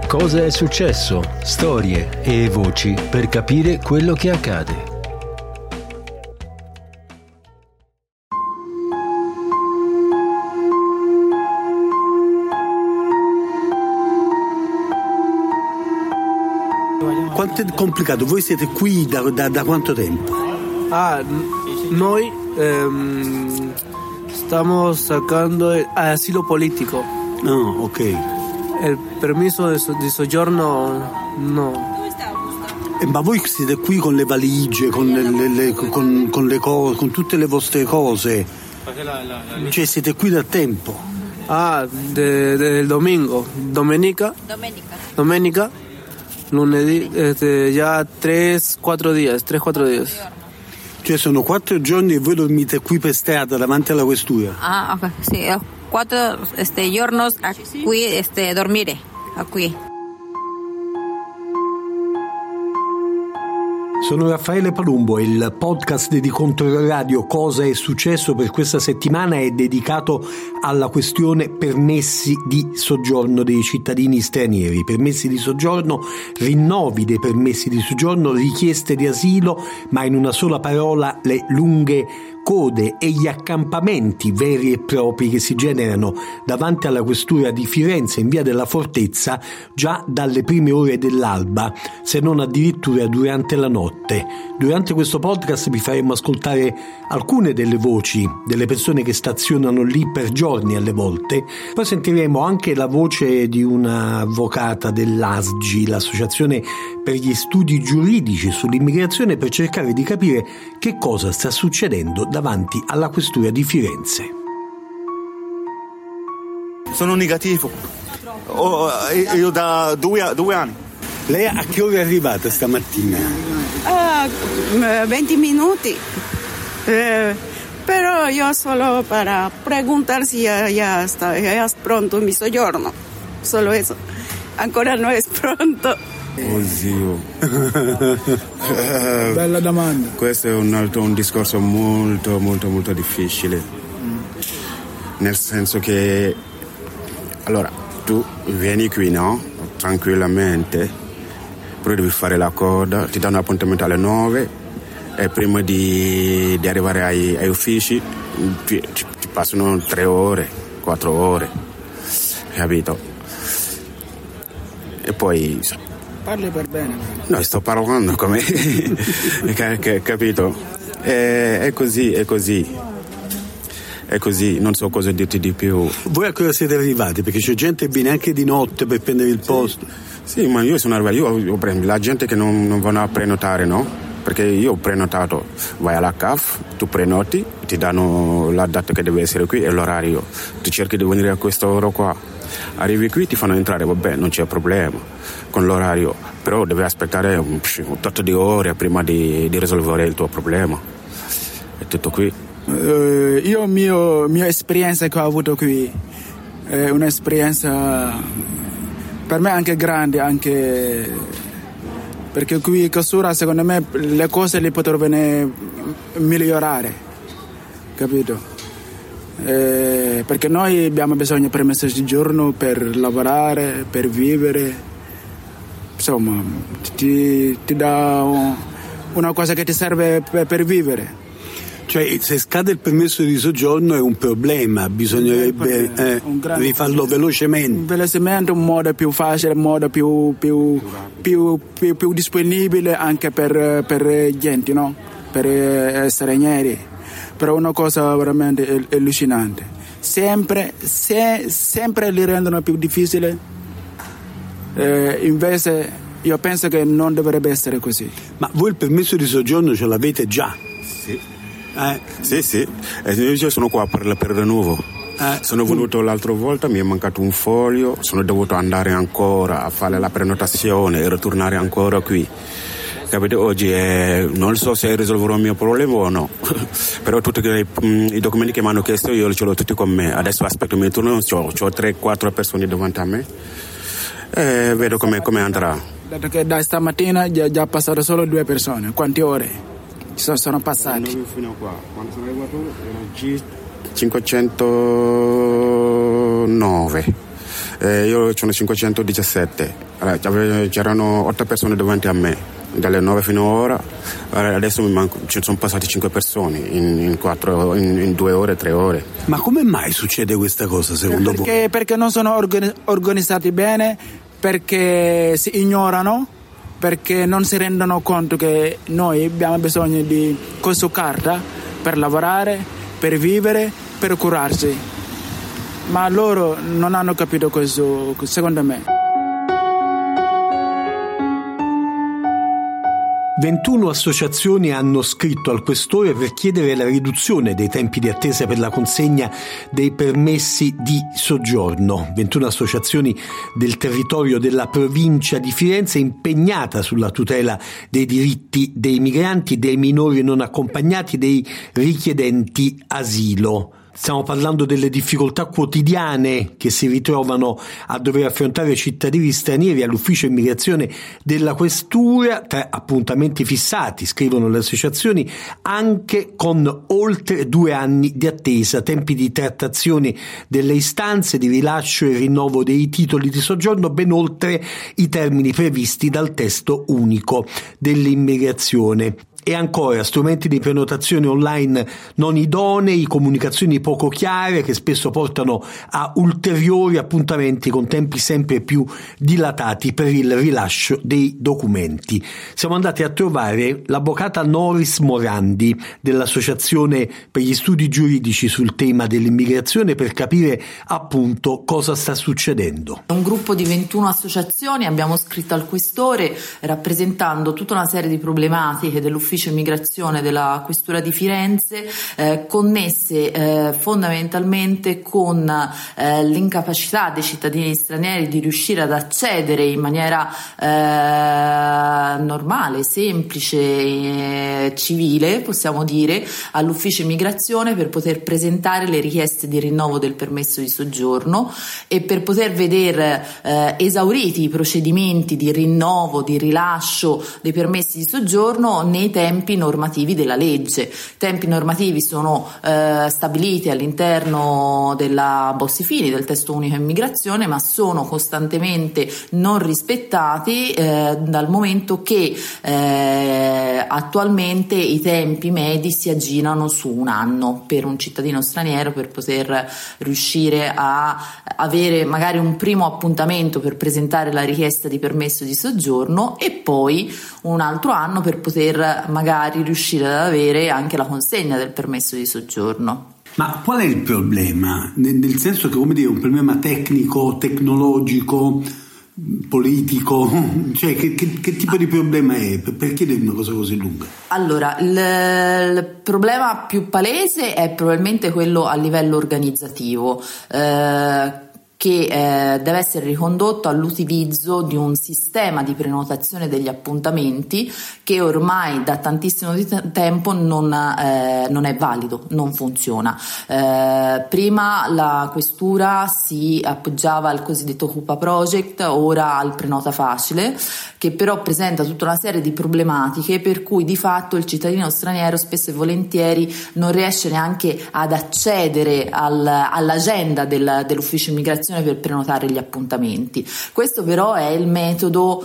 Cosa è successo? Storie e voci per capire quello che accade. Quanto è complicato? Voi siete qui da quanto tempo? Noi stiamo sacando asilo politico. No, ok. Il permesso di soggiorno no. Ma voi siete qui con le valigie, con le cose, con tutte le vostre cose? Cioè siete qui da tempo? Del domenica, lunedì, già 3-4 dias. Cioè sono 4 giorni e voi dormite qui per strada davanti alla questura? Ok, sì, 4 giorni qui dormire qui. Sono Raffaele Palumbo e il podcast di Controradio Cosa è successo per questa settimana è dedicato alla questione permessi di soggiorno dei cittadini stranieri, permessi di soggiorno, rinnovi dei permessi di soggiorno, richieste di asilo, ma in una sola parola le lunghe code e gli accampamenti veri e propri che si generano davanti alla questura di Firenze in via della Fortezza già dalle prime ore dell'alba, se non addirittura durante la notte. Durante questo podcast vi faremo ascoltare alcune delle voci delle persone che stazionano lì per giorni alle volte, poi sentiremo anche la voce di un'avvocata dell'ASGI, l'Associazione per gli Studi Giuridici sull'Immigrazione, per cercare di capire che cosa sta succedendo davanti alla questura di Firenze. Sono negativo. Io da 2 anni. Lei a che ora è arrivata stamattina? 20 minuti. Pero yo solo para preguntar si ya está pronto mi soggiorno. Solo eso. Ancora no es pronto. Oddio. Bella domanda. Questo è un discorso molto molto molto difficile. Nel senso che allora tu vieni qui, no? Tranquillamente, poi devi fare la coda, ti danno appuntamento alle 9 e prima di arrivare ai uffici ti passano 3 ore, 4 ore, capito? E poi Parli per bene. no, sto parlando come capito? È così, non so cosa dirti di più. Voi a cosa siete arrivati? Perché c'è gente che viene anche di notte per prendere il posto. Sì, ma io sono arrivato, io prendo la gente che non vanno a prenotare, no? Perché io ho prenotato, vai alla CAF, tu prenoti, ti danno la data che deve essere qui e l'orario, tu cerchi di venire a quest'ora qua, arrivi qui, ti fanno entrare, vabbè, non c'è problema con l'orario, però devi aspettare un tot di ore prima di risolvere il tuo problema. È tutto qui. Io mia esperienza che ho avuto qui è un'esperienza per me anche grande, anche perché qui in questura secondo me le cose le potrebbero migliorare, capito? Perché noi abbiamo bisogno di permesso di soggiorno per lavorare, per vivere, insomma ti dà una cosa che ti serve per vivere. Cioè, se scade il permesso di soggiorno è un problema, bisognerebbe rifarlo velocemente. Un modo più facile, un modo più disponibile anche per gente, no? Per stranieri. Però una cosa veramente allucinante. Sempre li rendono più difficile. Invece io penso che non dovrebbe essere così. Ma voi il permesso di soggiorno ce l'avete già? Sì. Sì. Io sono qua per il rinnovo. Sono venuto l'altra volta, mi è mancato un foglio, sono dovuto andare ancora a fare la prenotazione e ritornare ancora qui. Capito? Oggi non so se risolverò il mio problema o no, però tutti i documenti che mi hanno chiesto io ce l'ho tutti con me. Adesso aspetto il mio turno, ho 3-4 persone davanti a me e vedo come andrà. Dato che da stamattina già passato solo 2 persone, quante ore sono passati? Fino a qua, quando sono arrivato erano 509 Io sono 517, c'erano 8 persone davanti a me, dalle 9 fino a ora, adesso ci sono passati 5 persone in 2 ore, 3 ore. Ma come mai succede questa cosa secondo voi? Perché non sono organizzati bene, perché si ignorano, perché non si rendono conto che noi abbiamo bisogno di questa carta per lavorare, per vivere, per curarsi. Ma loro non hanno capito questo, secondo me. 21 associazioni hanno scritto al Questore per chiedere la riduzione dei tempi di attesa per la consegna dei permessi di soggiorno. 21 associazioni del territorio della provincia di Firenze impegnata sulla tutela dei diritti dei migranti, dei minori non accompagnati, dei richiedenti asilo. Stiamo parlando delle difficoltà quotidiane che si ritrovano a dover affrontare cittadini stranieri all'ufficio immigrazione della Questura, tra appuntamenti fissati, scrivono le associazioni, anche con oltre 2 anni di attesa, tempi di trattazione delle istanze di rilascio e rinnovo dei titoli di soggiorno ben oltre i termini previsti dal testo unico dell'immigrazione. E ancora strumenti di prenotazione online non idonei, comunicazioni poco chiare che spesso portano a ulteriori appuntamenti con tempi sempre più dilatati per il rilascio dei documenti. Siamo andati a trovare l'avvocata Noris Morandi dell'Associazione per gli Studi Giuridici sul tema dell'immigrazione per capire appunto cosa sta succedendo. Un gruppo di 21 associazioni abbiamo scritto al Questore rappresentando tutta una serie di problematiche dell'ufficio immigrazione della Questura di Firenze, connesse fondamentalmente con l'incapacità dei cittadini stranieri di riuscire ad accedere in maniera normale, semplice, civile, possiamo dire, all'ufficio immigrazione per poter presentare le richieste di rinnovo del permesso di soggiorno e per poter vedere esauriti i procedimenti di rinnovo, di rilascio dei permessi di soggiorno nei tempi normativi della legge. Tempi normativi sono stabiliti all'interno della Bossi-Fini, del testo unico immigrazione, ma sono costantemente non rispettati dal momento che attualmente i tempi medi si aggirano su 1 anno per un cittadino straniero per poter riuscire a avere magari un primo appuntamento per presentare la richiesta di permesso di soggiorno e poi un altro anno per poter magari riuscire ad avere anche la consegna del permesso di soggiorno. Ma qual è il problema? Nel senso che, come dire, un problema tecnico, tecnologico, politico, cioè che tipo di problema è? Perché è una cosa così lunga? Allora, il problema più palese è probabilmente quello a livello organizzativo, che deve essere ricondotto all'utilizzo di un sistema di prenotazione degli appuntamenti che ormai da tantissimo tempo non è valido, non funziona. Prima la Questura si appoggiava al cosiddetto Cupa Project, ora al Prenota Facile, che però presenta tutta una serie di problematiche per cui di fatto il cittadino straniero spesso e volentieri non riesce neanche ad accedere all'agenda dell'ufficio immigrazione per prenotare gli appuntamenti. Questo però è il metodo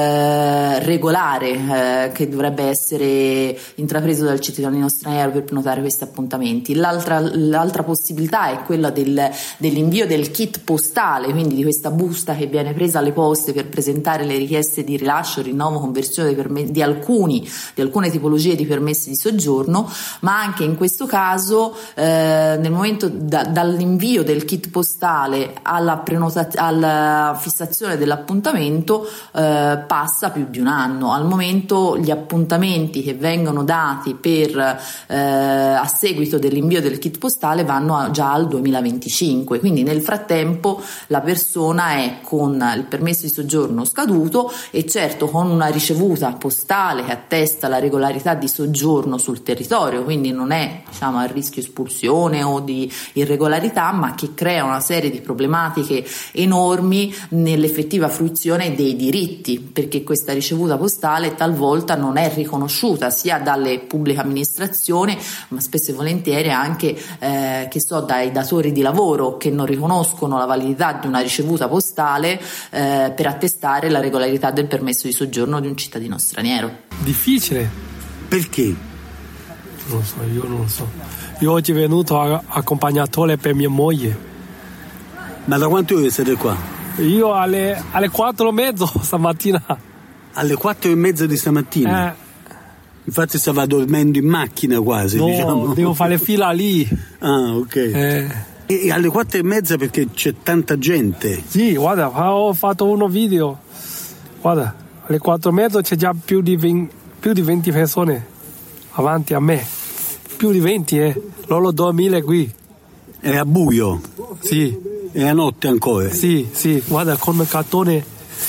regolare che dovrebbe essere intrapreso dal cittadino straniero per prenotare questi appuntamenti. L'altra possibilità è quella dell'invio del kit postale, quindi di questa busta che viene presa alle poste per presentare le richieste di rilascio, rinnovo, conversione di alcune tipologie di permessi di soggiorno, ma anche in questo caso nel momento dall'invio del kit postale alla fissazione dell'appuntamento passa più di 1 anno. Al momento gli appuntamenti che vengono dati a seguito dell'invio del kit postale vanno già al 2025, quindi nel frattempo la persona è con il permesso di soggiorno scaduto e certo con una ricevuta postale che attesta la regolarità di soggiorno sul territorio, quindi non è a rischio espulsione o di irregolarità, ma che crea una serie di problematiche problematiche enormi nell'effettiva fruizione dei diritti, perché questa ricevuta postale talvolta non è riconosciuta sia dalle pubbliche amministrazioni, ma spesso e volentieri anche dai datori di lavoro, che non riconoscono la validità di una ricevuta postale per attestare la regolarità del permesso di soggiorno di un cittadino straniero. Difficile. Perché? Io non lo so. Io oggi sono venuto accompagnatore per mia moglie. Ma da quante ore siete qua? Io alle 4:30 stamattina. Alle 4:30 di stamattina? Infatti stava dormendo in macchina quasi, no, diciamo. Devo fare fila lì. Ah, ok. E alle 4:30 perché c'è tanta gente? Sì, guarda, ho fatto uno video. Guarda, alle 4:30 c'è già più di 20 persone avanti a me. Più di 20, loro dormire qui. È a buio? Sì. È a notte ancora? Sì, guarda, con il cartone.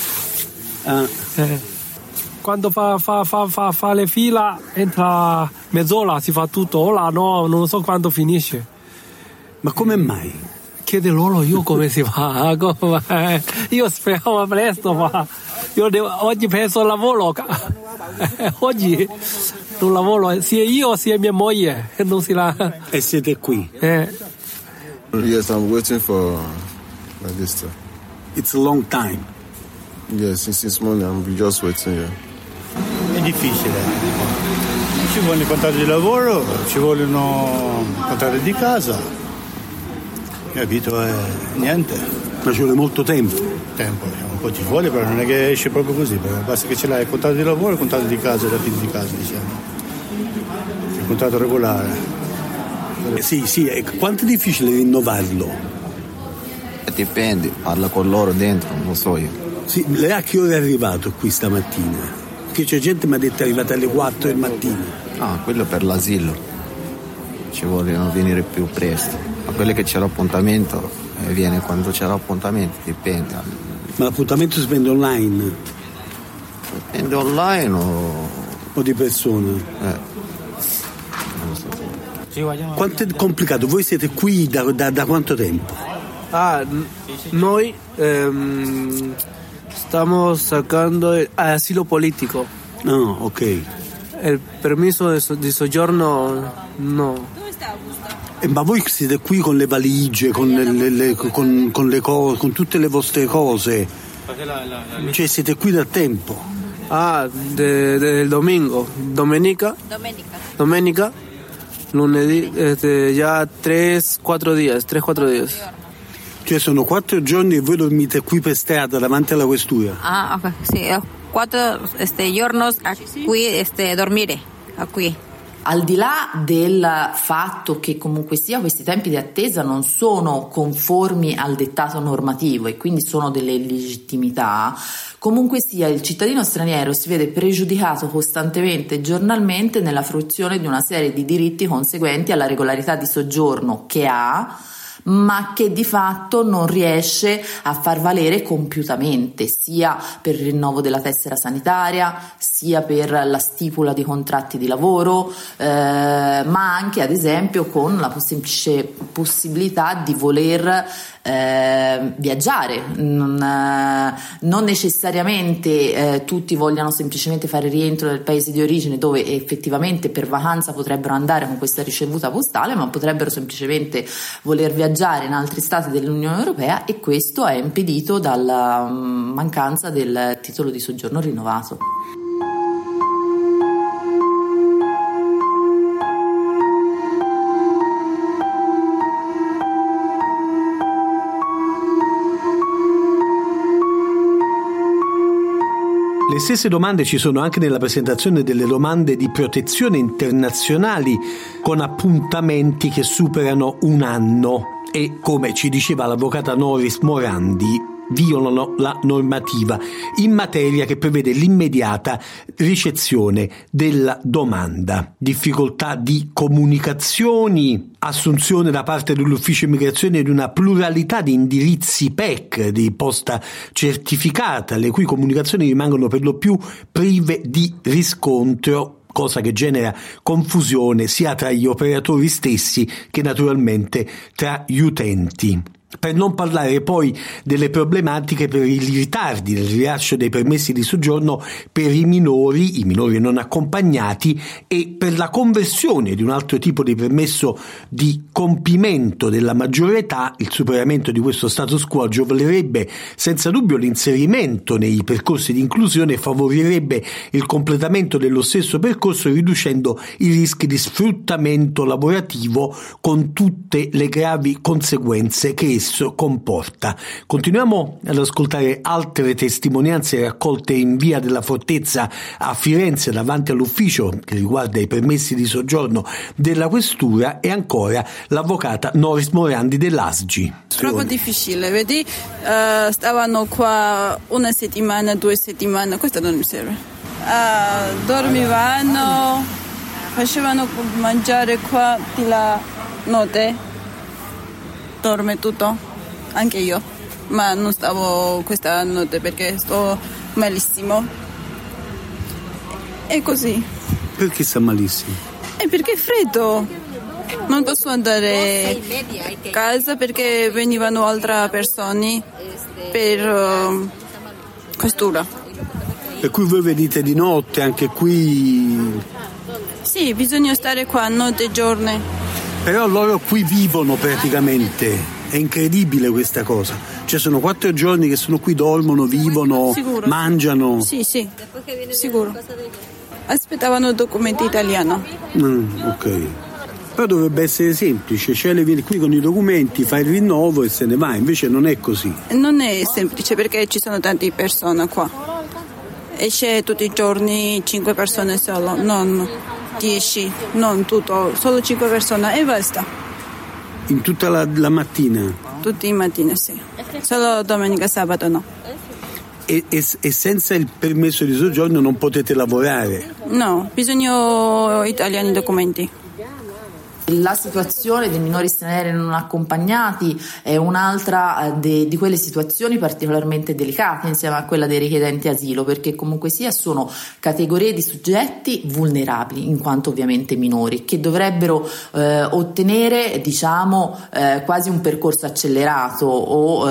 Quando fa le fila entra mezz'ora, si fa tutto. Ora no, non so quando finisce. Ma come mai? Chiede loro io come si fa. Io speravo presto, ma oggi penso al lavoro. Oggi non lavoro, sia io sia mia moglie. Non si la... E siete qui? Yes, I'm waiting for my visa. It's a long time. Yes, since morning I'm just waiting here. È difficile. Ci vuole il contratto di lavoro, ci vogliono il contratto di casa. Capito? Niente. Ma ci vuole molto tempo. Un po' ci vuole, però non è che esce proprio così. Basta che ce l'hai il contratto di lavoro e il contratto di casa, la fine di casa, diciamo. Il contratto regolare. Sì, quanto è difficile rinnovarlo? Dipende, parla con loro dentro, non lo so io. Sì, lei a che ora è arrivato qui stamattina? Perché c'è gente che mi ha detto è arrivata alle 4 del mattino. Ah, quello per l'asilo. Ci vogliono venire più presto. Ma quelli che c'è l'appuntamento viene quando c'è l'appuntamento, dipende. Ma l'appuntamento si prende online? Dipende online o di persona? Non lo so. Quanto è complicato? Voi siete qui da quanto tempo? Noi stiamo cercando asilo politico. Ok. Il permesso di soggiorno no. Ma voi siete qui con le valigie, con le cose, con tutte le vostre cose? Cioè siete qui da tempo? Del domenica, lunedì, già 3-4 giorni. Cioè sono 4 giorni e voi dormite qui per strada davanti alla questura? Ok, sì, 4 giorni qui dormire, qui. Al di là del fatto che comunque sia questi tempi di attesa non sono conformi al dettato normativo e quindi sono delle illegittimità, comunque sia il cittadino straniero si vede pregiudicato costantemente, giornalmente, nella fruizione di una serie di diritti conseguenti alla regolarità di soggiorno che ha, ma che di fatto non riesce a far valere compiutamente, sia per il rinnovo della tessera sanitaria, sia per la stipula di contratti di lavoro, ma anche ad esempio con la semplice possibilità di voler viaggiare. Non necessariamente tutti vogliano semplicemente fare rientro nel paese di origine, dove effettivamente per vacanza potrebbero andare con questa ricevuta postale, ma potrebbero semplicemente voler viaggiare in altri stati dell'Unione Europea, e questo è impedito dalla mancanza del titolo di soggiorno rinnovato. Le stesse domande ci sono anche nella presentazione delle domande di protezione internazionali con appuntamenti che superano un anno e, come ci diceva l'avvocata Noris Morandi, violano la normativa in materia che prevede l'immediata ricezione della domanda. Difficoltà di comunicazioni, assunzione da parte dell'ufficio immigrazione di una pluralità di indirizzi PEC di posta certificata, le cui comunicazioni rimangono per lo più prive di riscontro, cosa che genera confusione sia tra gli operatori stessi che naturalmente tra gli utenti. Per non parlare poi delle problematiche per i ritardi nel rilascio dei permessi di soggiorno per i minori non accompagnati e per la conversione di un altro tipo di permesso di compimento della maggiore età. Il superamento di questo status quo agevolerebbe senza dubbio l'inserimento nei percorsi di inclusione e favorirebbe il completamento dello stesso percorso, riducendo i rischi di sfruttamento lavorativo con tutte le gravi conseguenze che esso comporta. Continuiamo ad ascoltare altre testimonianze raccolte in via della Fortezza a Firenze davanti all'ufficio che riguarda i permessi di soggiorno della Questura e ancora l'avvocata Noris Morandi dell'ASGI. Troppo difficile, vedi? Stavano qua 1 settimana, 2 settimane, questo non mi serve. Dormivano, facevano mangiare qua di la notte. Dorme tutto, anche io, ma non stavo questa notte perché sto malissimo. E così. Perché sta malissimo? Perché è freddo. Non posso andare a casa perché venivano altre persone per questura. Per cui voi venite di notte anche qui? Sì, bisogna stare qua notte e giorno. Però loro qui vivono praticamente, è incredibile questa cosa. Cioè sono 4 giorni che sono qui, dormono, vivono, sicuro, mangiano. Sì, sicuro. Aspettavano documenti italiani. Ok. Però dovrebbe essere semplice, cioè le vieni qui con i documenti, fai il rinnovo e se ne va, invece non è così. Non è semplice perché ci sono tante persone qua. Esce tutti i giorni 5 persone solo, non 10, non tutto, solo 5 persone e basta. In tutta la mattina? Tutti i mattini, sì. Solo domenica e sabato no. E senza il permesso di soggiorno non potete lavorare? No, bisogna italiani documenti. La situazione dei minori stranieri non accompagnati è un'altra di quelle situazioni particolarmente delicate insieme a quella dei richiedenti asilo, perché comunque sia sono categorie di soggetti vulnerabili in quanto ovviamente minori, che dovrebbero ottenere quasi un percorso accelerato o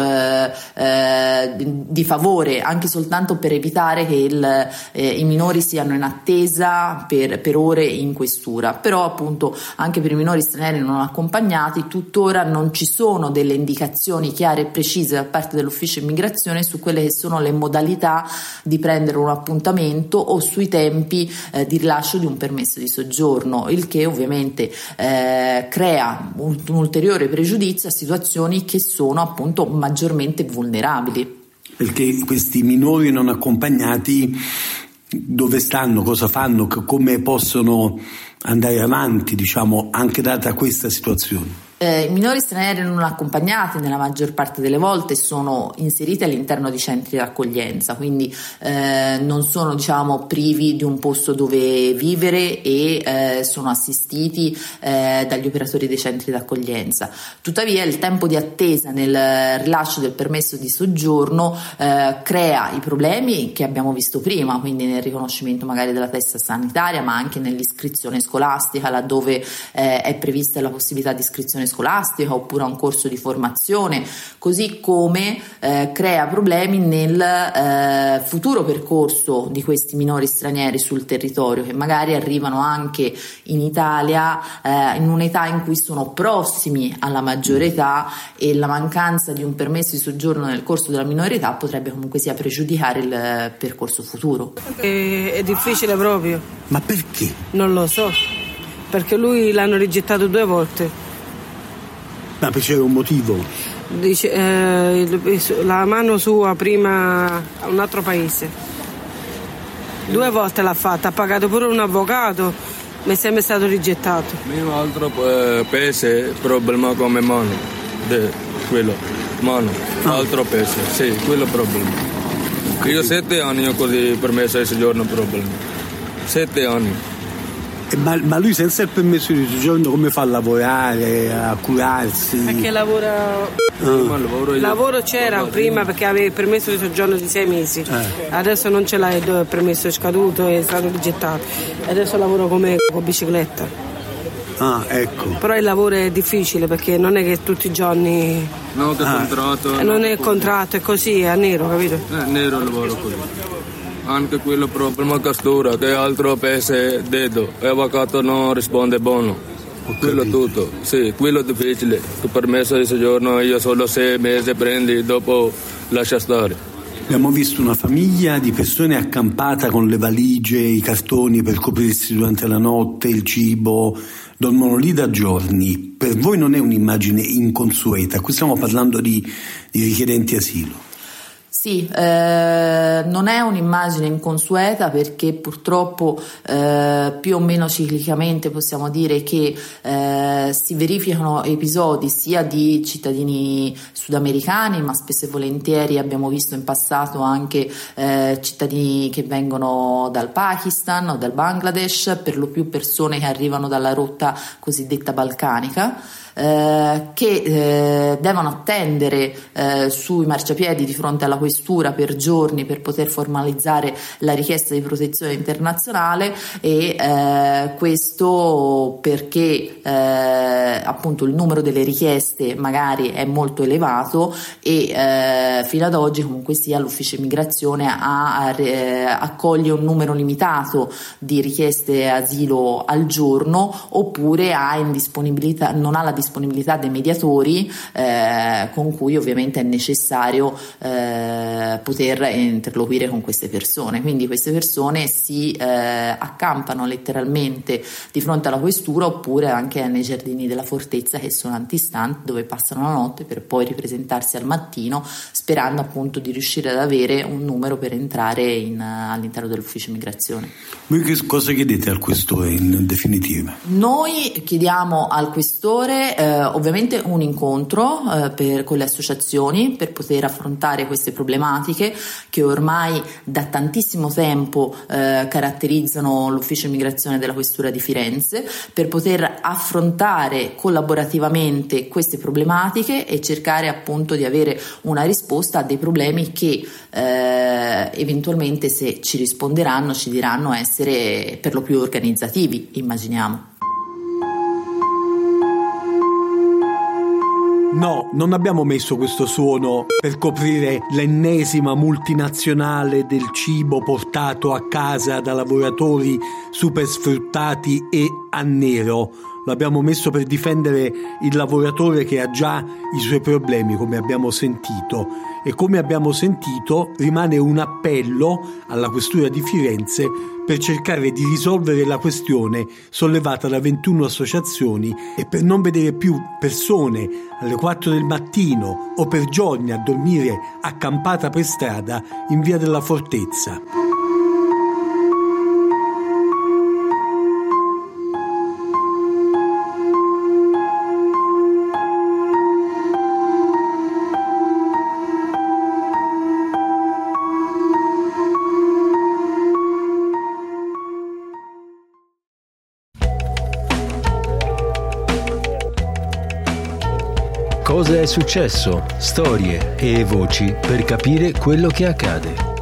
di favore, anche soltanto per evitare che i minori siano in attesa per ore in questura. Però appunto anche per i minori stranieri non accompagnati tuttora non ci sono delle indicazioni chiare e precise da parte dell'ufficio immigrazione su quelle che sono le modalità di prendere un appuntamento o sui tempi di rilascio di un permesso di soggiorno, il che ovviamente crea un ulteriore pregiudizio a situazioni che sono appunto maggiormente vulnerabili. Perché questi minori non accompagnati dove stanno, cosa fanno, come possono andare avanti, anche data questa situazione? I minori stranieri non accompagnati nella maggior parte delle volte sono inseriti all'interno di centri di accoglienza, quindi non sono privi di un posto dove vivere e sono assistiti dagli operatori dei centri di accoglienza. Tuttavia il tempo di attesa nel rilascio del permesso di soggiorno crea i problemi che abbiamo visto prima, quindi nel riconoscimento magari della testa sanitaria, ma anche nell'iscrizione scolastica, laddove è prevista la possibilità di iscrizione scolastica oppure a un corso di formazione, così come crea problemi nel futuro percorso di questi minori stranieri sul territorio, che magari arrivano anche in Italia in un'età in cui sono prossimi alla maggiore età, e la mancanza di un permesso di soggiorno nel corso della minore età potrebbe comunque sia pregiudicare il percorso futuro. È difficile proprio. Ma perché? Non lo so, perché lui l'hanno rigettato 2 volte. Ma c'era un motivo? Dice, la mano sua prima a un altro paese. 2 volte l'ha fatta, ha pagato pure un avvocato, ma è sempre stato rigettato. Un altro paese, problema come mano, quello, mano, altro paese, sì, quello problema. Io 7 anni ho così permesso di soggiorno problema. 7 anni. Ma lui senza il permesso di soggiorno come fa a lavorare, a curarsi? Perché lavora... Il lavoro c'era prima perché aveva il permesso di soggiorno di 6 mesi. Adesso non ce l'ha, il permesso è scaduto e è stato rigettato. Adesso lavoro come con bicicletta. Ah, ecco. Però il lavoro è difficile perché non è che tutti i giorni. No, che contratto. Non è contratto, è così, è a nero, capito? È nero il lavoro così. Anche quello problema castura, che altro paese dedo, e avvocato non risponde buono. Quello tutto, sì, quello è difficile. Il permesso di soggiorno io solo 6 mesi prendi, dopo lascia stare. Abbiamo visto una famiglia di persone accampata con le valigie, i cartoni per coprirsi durante la notte, il cibo, dormono lì da giorni. Per voi non è un'immagine inconsueta, qui stiamo parlando di richiedenti asilo. Sì, non è un'immagine inconsueta perché purtroppo più o meno ciclicamente possiamo dire che si verificano episodi sia di cittadini sudamericani, ma spesso e volentieri abbiamo visto in passato anche cittadini che vengono dal Pakistan o dal Bangladesh, per lo più persone che arrivano dalla rotta cosiddetta balcanica. Che devono attendere sui marciapiedi di fronte alla questura per giorni per poter formalizzare la richiesta di protezione internazionale, e questo perché appunto il numero delle richieste magari è molto elevato e fino ad oggi comunque sia l'ufficio immigrazione accoglie un numero limitato di richieste asilo al giorno, oppure non ha la disponibilità dei mediatori con cui ovviamente è necessario poter interloquire con queste persone. Quindi queste persone si accampano letteralmente di fronte alla questura, oppure anche nei giardini della fortezza, che sono antistanti, dove passano la notte per poi ripresentarsi al mattino, sperando appunto di riuscire ad avere un numero per entrare all'interno dell'ufficio immigrazione. Voi che cosa chiedete al questore in definitiva? Noi chiediamo al questore ovviamente un incontro con le associazioni per poter affrontare queste problematiche che ormai da tantissimo tempo caratterizzano l'ufficio immigrazione della questura di Firenze, per poter affrontare collaborativamente queste problematiche e cercare appunto di avere una risposta a dei problemi che eventualmente, se ci risponderanno, ci diranno essere per lo più organizzativi, immaginiamo. No, non abbiamo messo questo suono per coprire l'ennesima multinazionale del cibo portato a casa da lavoratori super sfruttati e a nero. L'abbiamo messo per difendere il lavoratore che ha già i suoi problemi, come abbiamo sentito. E come abbiamo sentito rimane un appello alla questura di Firenze per cercare di risolvere la questione sollevata da 21 associazioni e per non vedere più persone alle 4 del mattino o per giorni a dormire accampata per strada in via della Fortezza. Cosa è successo? Storie e voci per capire quello che accade.